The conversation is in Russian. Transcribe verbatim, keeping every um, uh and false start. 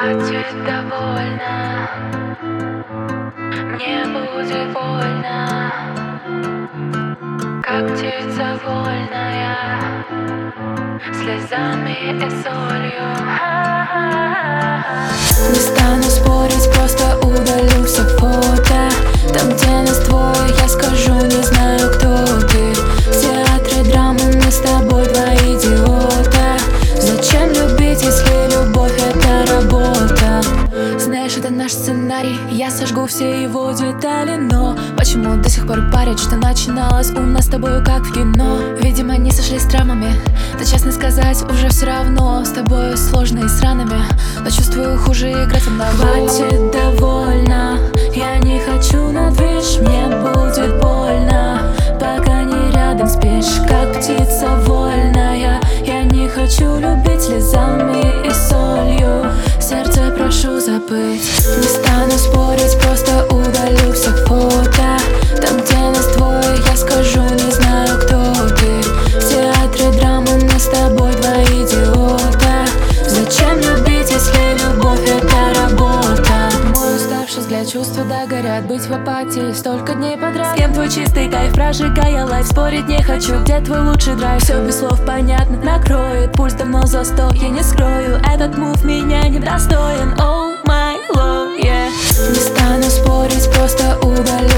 Хватит, довольно, мне будет больно, как птица вольная, слезами и солью. Не стану спорить, просто удалю все фото. Там, где нас двое, я скажу, не знаю, кто ты. В театре драмы мы с тобой два идиота. Зачем любить, если любовь — это работа? Знаешь, это наш сценарий, я сожгу все его детали. Но почему до сих пор парят, что начиналось у нас с тобою как в кино? Видимо, не сошлись с травмами, да честно сказать, уже все равно. С тобою сложно и с ранами, но чувствую, хуже играть одного. Хватит, довольно, я не хочу на движ, мне будет больно, пока не рядом спишь, как птица вольная. Я не хочу любить слезами и солью, сердце прошу забыть. Не стану спорить, просто удалю все фото. Там, где нас двое, я скажу, не знаю, кто ты. В театре драмы мы с тобой два идиота. Зачем любить, если любовь — это работа? Мой уставший взгляд, чувства догорят, быть в апатии столько дней подряд. С кем твой чистый кайф, прожигая лайф, спорить не хочу, где твой лучший драйв? Все без слов понятно, накроет, пульс давно застой, я не скрою, этот мув меня недостоин. Oh my love, yeah. Не стану спорить, просто удалю